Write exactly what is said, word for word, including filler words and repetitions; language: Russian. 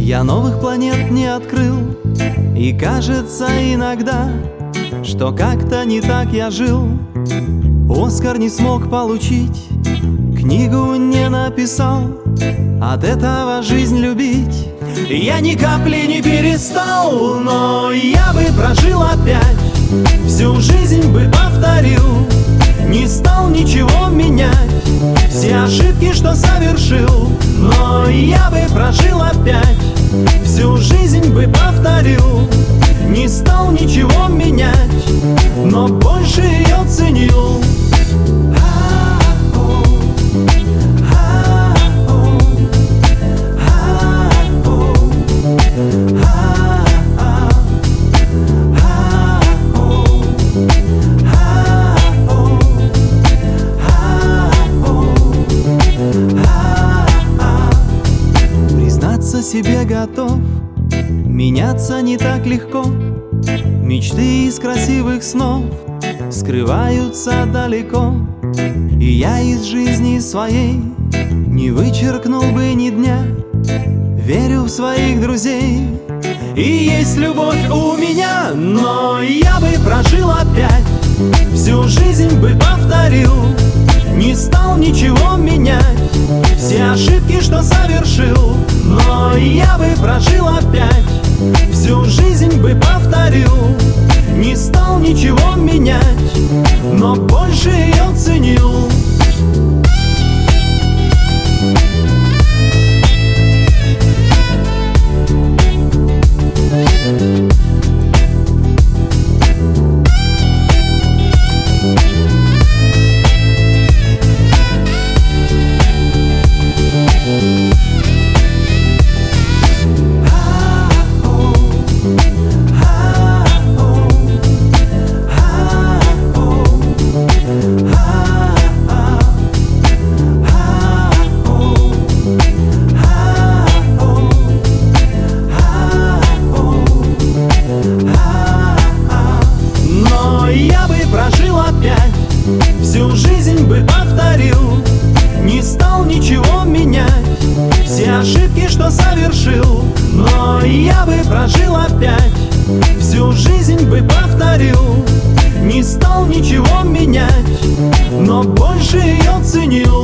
Я новых планет не открыл, и кажется иногда, что как-то не так я жил. Оскар не смог получить, книгу не написал, от этого жизнь любить я ни капли не перестал. Но я бы прожил опять, всю жизнь бы повторил, не стал ничего менять, все ошибки, что совершил. Но я бы прожил опять, всю жизнь бы повторил, не стал ничего менять, но больше ее ценил. Себе готов, меняться не так легко. Мечты из красивых снов скрываются далеко, и я из жизни своей не вычеркнул бы ни дня. Верю в своих друзей, и есть любовь у меня. Но я бы прожил опять, всю жизнь бы повторил, не стал ничего менять, все ошибки, что совершил. Но я бы прожил опять, всю жизнь бы повторил, не стал ничего менять, но больше ее ценил. Всю жизнь бы повторил, не стал ничего менять, все ошибки, что совершил. Но я бы прожил опять, всю жизнь бы повторил, не стал ничего менять, но больше ее ценил.